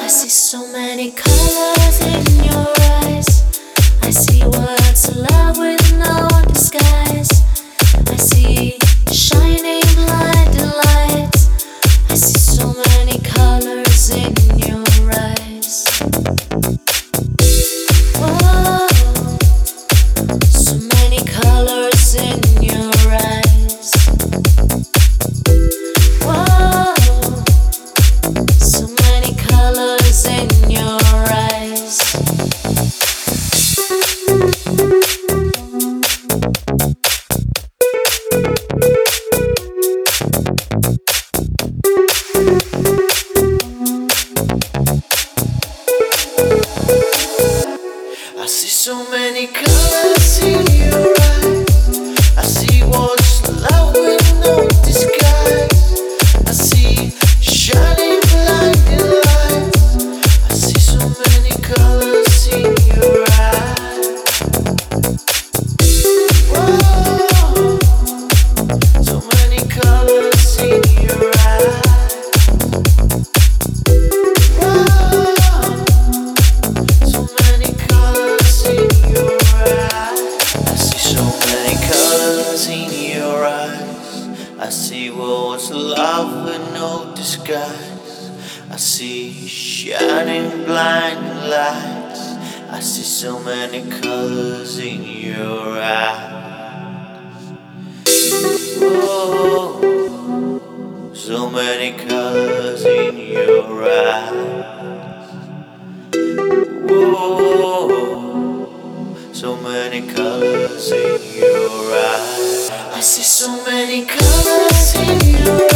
I see so many colors in your eyes. I see words of love with no disguise. I see shining blinding lights. I see so many colors in your eyes. Whoa, so many colors in your eyes. Whoa, so many colors in your eyes. I see so many colors in your eyes. I see what's love with no disguise. I see shining blinding lights. I see so many colors in your eyes. Whoa, so many colors in your eyes. I see what's love with no disguise. I see shining blinding lights. I see so many colors in your eyes. Whoa, so many colors in your eyes. Whoa, so many colors in your eyes. I see so many colors in your eyes.